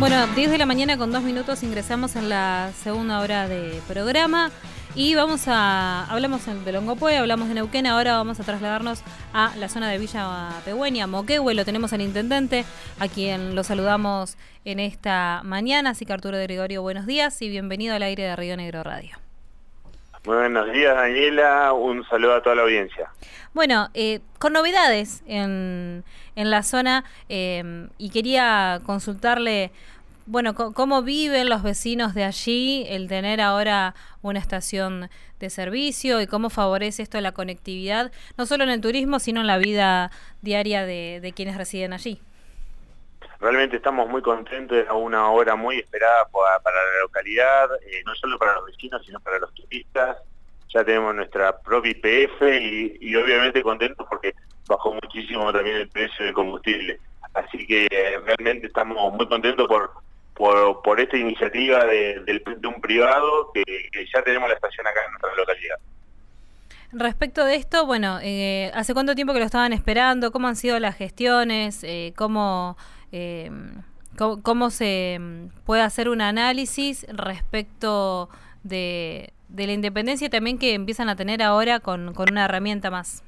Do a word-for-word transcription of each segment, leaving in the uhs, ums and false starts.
Bueno, diez de la mañana con dos minutos ingresamos en la segunda hora de programa y vamos a, hablamos de Longopué, hablamos de Neuquén, ahora vamos a trasladarnos a la zona de Villa Pehuen, Moquehue, lo tenemos al intendente, a quien lo saludamos en esta mañana, así que Arturo de Gregorio, buenos días y bienvenido al aire de Río Negro Radio. Buenos días, Daniela, un saludo a toda la audiencia. Bueno, eh, con novedades en, en la zona eh, y quería consultarle, bueno, cómo viven los vecinos de allí el tener ahora una estación de servicio y cómo favorece esto la conectividad, no solo en el turismo, sino en la vida diaria de, de quienes residen allí. Realmente estamos muy contentos, es una obra muy esperada para, para la localidad, eh, no solo para los vecinos, sino para los turistas. Ya tenemos nuestra propia I P F y, y obviamente contentos porque bajó muchísimo también el precio del combustible. Así que eh, realmente estamos muy contentos por, por, por esta iniciativa de, de, de un privado que, que ya tenemos la estación acá en nuestra localidad. Respecto de esto, bueno, eh, ¿hace cuánto tiempo que lo estaban esperando? ¿Cómo han sido las gestiones? Eh, ¿Cómo... Eh, ¿cómo, ¿Cómo se puede hacer un análisis respecto de, de la independencia también que empiezan a tener ahora con, con una herramienta más?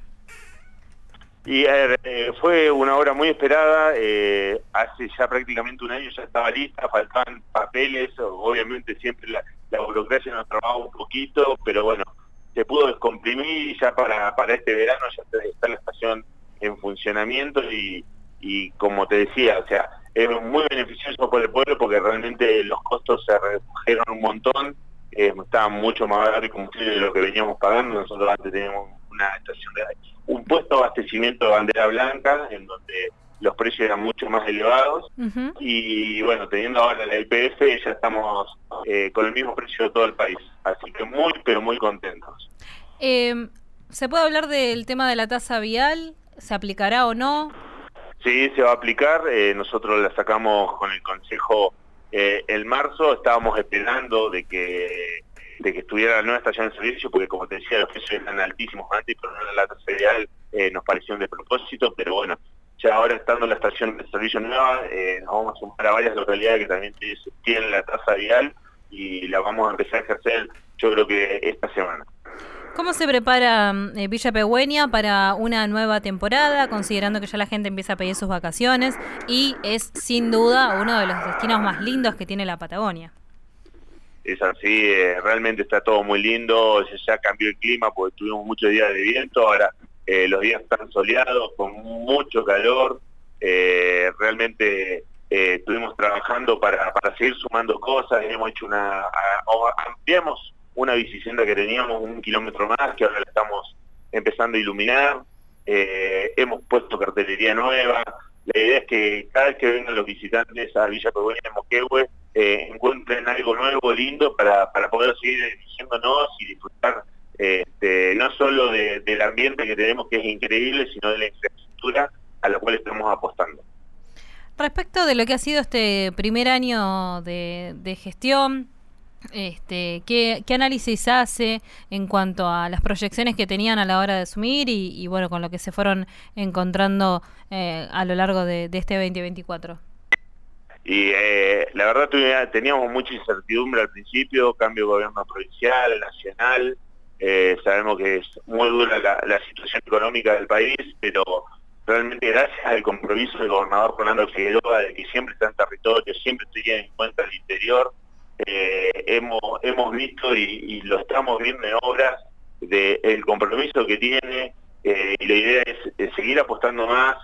Y eh, fue una obra muy esperada, eh, hace ya prácticamente un año ya estaba lista, faltaban papeles, obviamente siempre la, la burocracia nos trababa un poquito, pero bueno, se pudo descomprimir y ya para, para este verano ya está la estación en funcionamiento y Y como te decía, o sea, es muy beneficioso por el pueblo porque realmente los costos se redujeron un montón, eh, estaba mucho más barato el combustible de lo que veníamos pagando. Nosotros antes teníamos una estación de un puesto de abastecimiento de bandera blanca, en donde los precios eran mucho más elevados, uh-huh. Y bueno, teniendo ahora la I P F ya estamos eh, con el mismo precio de todo el país, así que muy, pero muy contentos. Eh, ¿Se puede hablar del tema de la tasa vial? ¿Se aplicará o no? Sí, se va a aplicar, eh, nosotros la sacamos con el Consejo eh, en marzo, estábamos esperando de que de que estuviera la nueva estación de servicio, porque como te decía, los precios eran altísimos antes, pero no la tasa vial eh, nos pareció un despropósito, pero bueno, ya ahora estando la estación de servicio nueva, eh, nos vamos a sumar a varias localidades que también tienen la tasa vial y la vamos a empezar a ejercer, yo creo que esta semana. ¿Cómo se prepara eh, Villa Pehuen para una nueva temporada, considerando que ya la gente empieza a pedir sus vacaciones y es sin duda uno de los destinos más lindos que tiene la Patagonia? Es así, eh, realmente está todo muy lindo, ya cambió el clima porque tuvimos muchos días de viento, ahora eh, los días están soleados, con mucho calor, eh, realmente eh, estuvimos trabajando para, para seguir sumando cosas, hemos hecho una, a, a, ampliamos una bicicenda que teníamos un kilómetro más, que ahora la estamos empezando a iluminar, eh, hemos puesto cartelería nueva. La idea es que cada vez que vengan los visitantes a Villa Pehuen y Moquehue eh, encuentren algo nuevo, lindo, para, para poder seguir dirigiéndonos y disfrutar eh, de, no solo de, del ambiente que tenemos, que es increíble, sino de la infraestructura a la cual estamos apostando. Respecto de lo que ha sido este primer año de, de gestión, Este, ¿qué, ¿qué análisis hace en cuanto a las proyecciones que tenían a la hora de asumir y, y bueno, con lo que se fueron encontrando eh, a lo largo de, de este veinte veinticuatro? Y eh, la verdad teníamos mucha incertidumbre al principio, cambio de gobierno provincial, nacional, eh, sabemos que es muy dura la, la situación económica del país, pero realmente gracias al compromiso del gobernador Rolando Figueroa de que siempre está en territorio, siempre tiene en cuenta el interior. Eh, hemos, hemos visto y, y lo estamos viendo en obras de el compromiso que tiene eh, y la idea es, es seguir apostando más,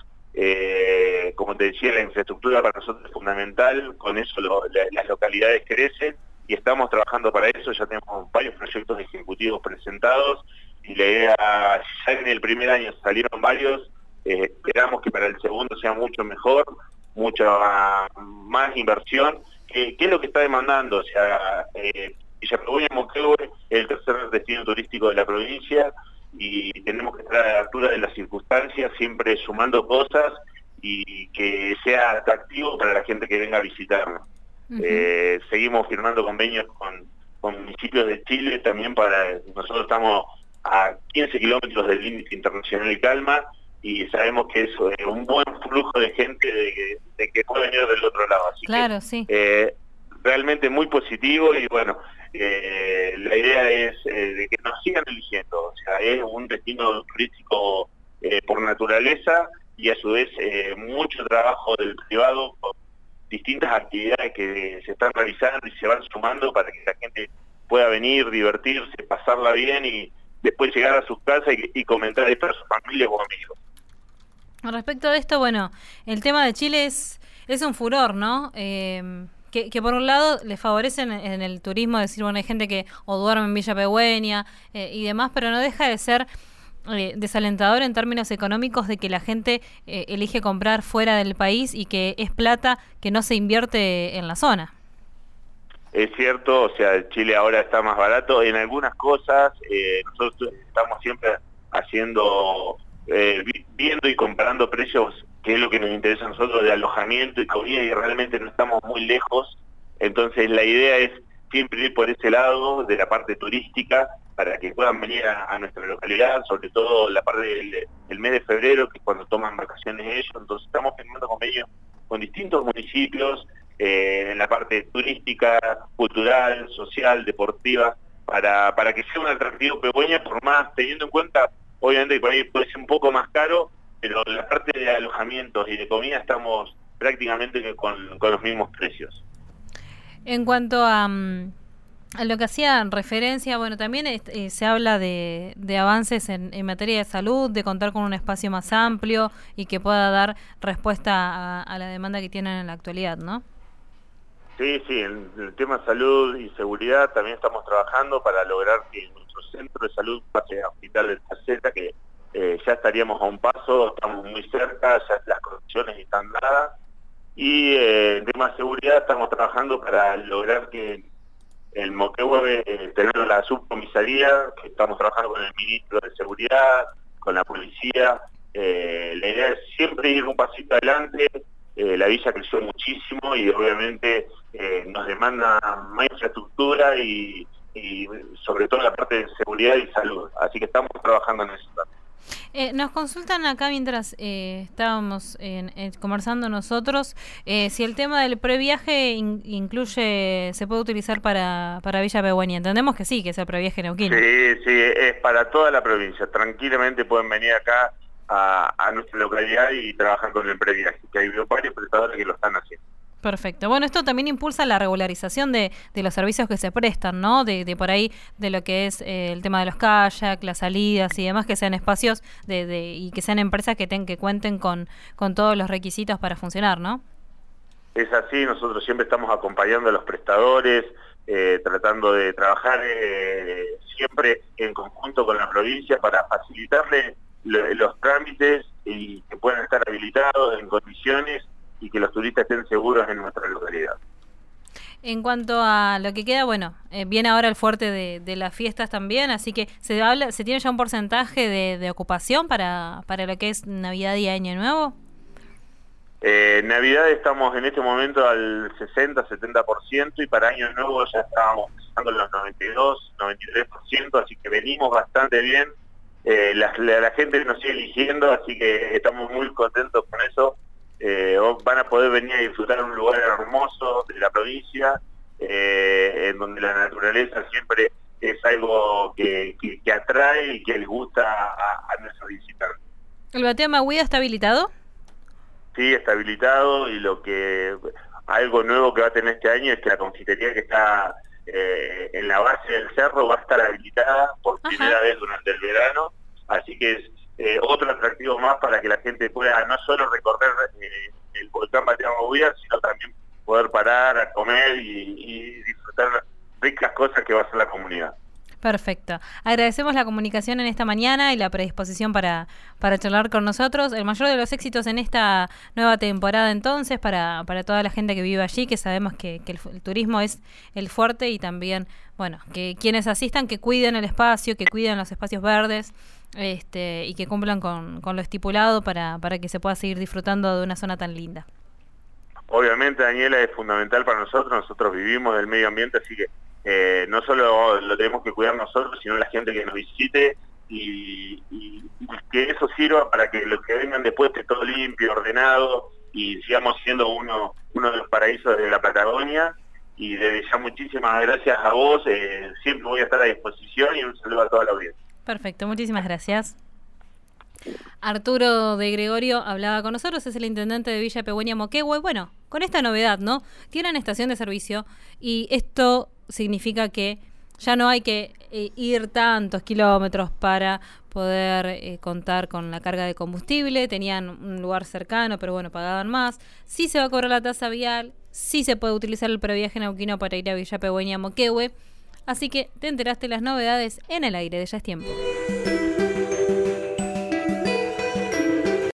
eh, como te decía, la infraestructura para nosotros es fundamental, con eso lo, la, las localidades crecen y estamos trabajando para eso, ya tenemos varios proyectos ejecutivos presentados y la idea, ya en el primer año salieron varios, eh, esperamos que para el segundo sea mucho mejor, mucha más inversión. ¿Qué, ¿Qué es lo que está demandando? O sea, eh, Villa Pehuen y Moquehue es el tercer destino turístico de la provincia y tenemos que estar a la altura de las circunstancias, siempre sumando cosas y que sea atractivo para la gente que venga a visitarnos. Uh-huh. eh, seguimos firmando convenios con, con municipios de Chile también para... Nosotros estamos a quince kilómetros del límite internacional de Calma y sabemos que es eh, un buen flujo de gente de que, de que puede venir del otro lado. Así claro, que, sí. Eh, realmente muy positivo y bueno, eh, la idea es eh, de que nos sigan eligiendo, o sea, es un destino turístico eh, por naturaleza y a su vez eh, mucho trabajo del privado con distintas actividades que se están realizando y se van sumando para que la gente pueda venir, divertirse, pasarla bien y después llegar a sus casas y, y comentar esto a sus familias o amigos. Respecto de esto, bueno, el tema de Chile es, es un furor, ¿no? Eh, que, que por un lado le favorecen en el turismo, decir, bueno, hay gente que o duerme en Villa Pehuen eh, y demás, pero no deja de ser eh, desalentador en términos económicos de que la gente eh, elige comprar fuera del país y que es plata que no se invierte en la zona. Es cierto, o sea, Chile ahora está más barato en algunas cosas, eh, nosotros estamos siempre haciendo, eh, viendo y comparando precios, que es lo que nos interesa a nosotros, de alojamiento y comida, y realmente no estamos muy lejos, entonces la idea es siempre ir por ese lado, de la parte turística, para que puedan venir a, a nuestra localidad, sobre todo la parte del el mes de febrero, que es cuando toman vacaciones ellos, entonces estamos firmando convenios con distintos municipios, Eh, en la parte turística, cultural, social, deportiva, para, para que sea un atractivo Pehuen, por más, teniendo en cuenta, obviamente que por ahí puede ser un poco más caro, pero la parte de alojamientos y de comida estamos prácticamente con, con los mismos precios. En cuanto a, a lo que hacía referencia, bueno, también eh, se habla de, de avances en, en materia de salud, de contar con un espacio más amplio y que pueda dar respuesta a, a la demanda que tienen en la actualidad, ¿no? Sí, sí, en el tema de salud y seguridad también estamos trabajando para lograr que nuestro centro de salud pase a Hospital de Tercera, que eh, ya estaríamos a un paso, estamos muy cerca, ya las condiciones están dadas. Y eh, en tema de seguridad estamos trabajando para lograr que el Moquehue eh, tener la subcomisaría, que estamos trabajando con el ministro de Seguridad, con la policía. Eh, la idea es siempre ir un pasito adelante. Eh, la villa creció muchísimo y obviamente eh, nos demanda más infraestructura y, y sobre todo la parte de seguridad y salud. Así que estamos trabajando en eso también. Eh, nos consultan acá mientras eh, estábamos en, en, conversando nosotros, eh, si el tema del previaje in, incluye, se puede utilizar para, para Villa Pehuen. Entendemos que sí, que es el previaje neuquino. Sí, sí, es para toda la provincia. Tranquilamente pueden venir acá a, a nuestra localidad y trabajar con el previaje, que hay varios prestadores que lo están haciendo. Perfecto. Bueno, esto también impulsa la regularización de, de los servicios que se prestan, ¿no? De, de por ahí, de lo que es eh, el tema de los kayak, las salidas y demás, que sean espacios de, de y que sean empresas que, ten, que cuenten con, con todos los requisitos para funcionar, ¿no? Es así, nosotros siempre estamos acompañando a los prestadores, eh, tratando de trabajar eh, siempre en conjunto con la provincia para facilitarle lo, los trámites y que puedan estar habilitados en condiciones y que los turistas estén seguros en nuestra localidad. En cuanto a lo que queda, bueno, eh, viene ahora el fuerte de, de las fiestas también, así que se habla, se tiene ya un porcentaje de, de ocupación para, para lo que es Navidad y Año Nuevo. Eh, Navidad estamos en este momento al sesenta, setenta por ciento y para Año Nuevo ya estábamos empezando los noventa y dos, noventa y tres por ciento, así que venimos bastante bien. Eh, la, la, la gente nos sigue eligiendo, así que estamos muy contentos con eso. Eh, van a poder venir a disfrutar un lugar hermoso de la provincia, eh, en donde la naturaleza siempre es algo que, que, que atrae y que les gusta a, a nuestros visitantes. ¿El Bateo Maguida está habilitado? Sí, está habilitado y lo que algo nuevo que va a tener este año es que la confitería que está eh, en la base del cerro va a estar habilitada por Ajá. primera vez durante el verano, así que es Eh, otro atractivo más para que la gente pueda no solo recorrer eh, el volcán Bateo Maguida, sino también poder parar a comer y, y disfrutar ricas cosas que va a hacer la comunidad. Perfecto. Agradecemos la comunicación en esta mañana y la predisposición para, para charlar con nosotros. El mayor de los éxitos en esta nueva temporada entonces para, para toda la gente que vive allí, que sabemos que, que el, el turismo es el fuerte y también, bueno, que quienes asistan que cuiden el espacio, que cuiden los espacios verdes este y que cumplan con, con lo estipulado para, para que se pueda seguir disfrutando de una zona tan linda. Obviamente, Daniela, es fundamental para nosotros. Nosotros vivimos del medio ambiente, así que Eh, no solo lo tenemos que cuidar nosotros, sino la gente que nos visite, y, y, y que eso sirva para que los que vengan después esté todo limpio, ordenado y sigamos siendo uno, uno de los paraísos de la Patagonia. Y desde ya muchísimas gracias a vos, eh, siempre voy a estar a disposición y un saludo a toda la audiencia. Perfecto, muchísimas gracias. Arturo de Gregorio hablaba con nosotros, es el intendente de Villa Pegüeña Moquehue. Bueno, con esta novedad, ¿no? Tienen estación de servicio y esto significa que ya no hay que eh, ir tantos kilómetros para poder eh, contar con la carga de combustible. Tenían un lugar cercano, pero bueno, pagaban más. Sí se va a cobrar la tasa vial, sí se puede utilizar el previaje neuquino para ir a Villa Pegüeña Moquehue. Así que te enteraste las novedades en el aire de Ya es Tiempo.